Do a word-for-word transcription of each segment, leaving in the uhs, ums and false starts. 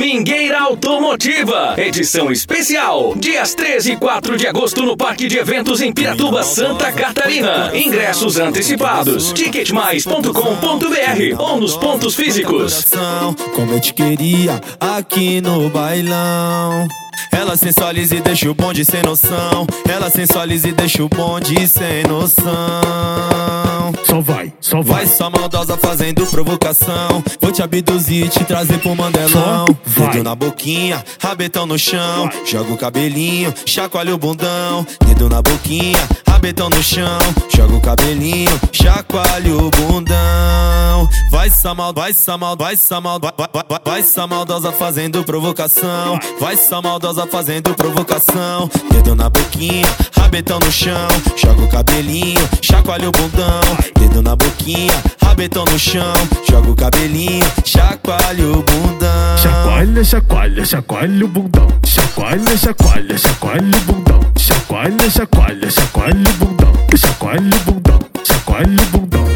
Domingueira Automotiva, edição especial, dias treze e quatro de agosto no Parque de Eventos em Piratuba, Santa Catarina. Ingressos antecipados, ticket mais ponto com ponto br ou nos pontos físicos. Como eu te queria aqui no bailão. Ela sensualiza e deixa o bonde sem noção. Ela sensualiza e deixa o bonde sem noção. Só vai, só vai. Vai só maldosa fazendo provocação. Vou te abduzir e te trazer pro mandelão. Dedo na boquinha, rabetão no chão. Joga o cabelinho, chacoalha o bundão. Dedo na boquinha, rabetão no chão. Joga o cabelinho, chacoalha o bundão. Vai só mal, vai só mal, vai só mal, vai, vai, vai, vai só maldosa fazendo provocação. Vai só maldosa fazendo provocação. Dedo na boquinha, rabetão no chão. Joga o cabelinho, chacoalha o bundão. Dedo na boquinha, rabetão no chão. Joga o cabelinho, chacoalha o bundão. Chacoalha, chacoalha, chacoalha o bundão. Chacoalha, chacoalha, chacoalha o bundão. Chacoalha, chacoalha, chacoalha o bundão. Chacoalha o bundão, chacoalha o bundão.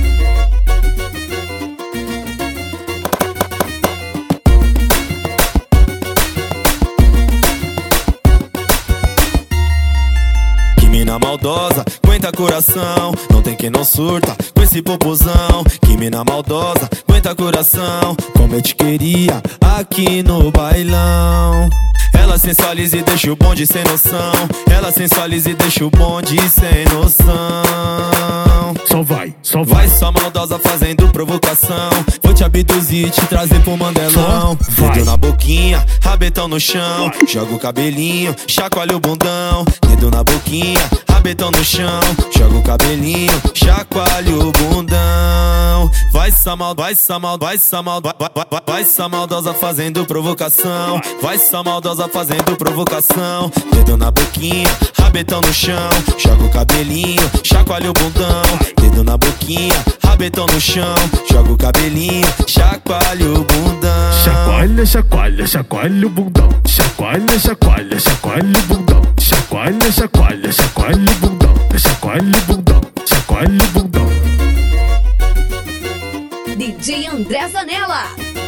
Mina maldosa, aguenta coração. Não tem quem não surta com esse popozão. Que mina maldosa, aguenta coração. Como eu te queria aqui no bailão. Ela sensualiza e deixa o bonde sem noção. Ela sensualiza e deixa o bonde sem noção. Só vai, só vai. Vai só maldosa fazendo provocação. Vou te abduzir e te trazer pro mandelão. Dedo na boquinha, rabetão no chão. Joga o cabelinho, chacoalha o bundão. Dedo na boquinha, rabetão no chão. Joga o cabelinho, chacoalha o bundão. Vai só mal, vai só mal, vai só mal, vai, vai, vai, vai só maldosa fazendo provocação. Vai só maldosa fazendo provocação. Dedo na boquinha, rabetão no chão. Joga o cabelinho, chacoalha o bundão. Dedo na boquinha, rabetão no chão. Joga o cabelinho, chacoalha o bundão. Chacoalha, chacoalha, chacoalha o bundão. Chacoalha, chacoalha, chacoalha o bundão. Chacoalha, chacoalha, chacoalha o bundão. Chacoalha o bundão, chacoalha o bundão. D J André Zanella.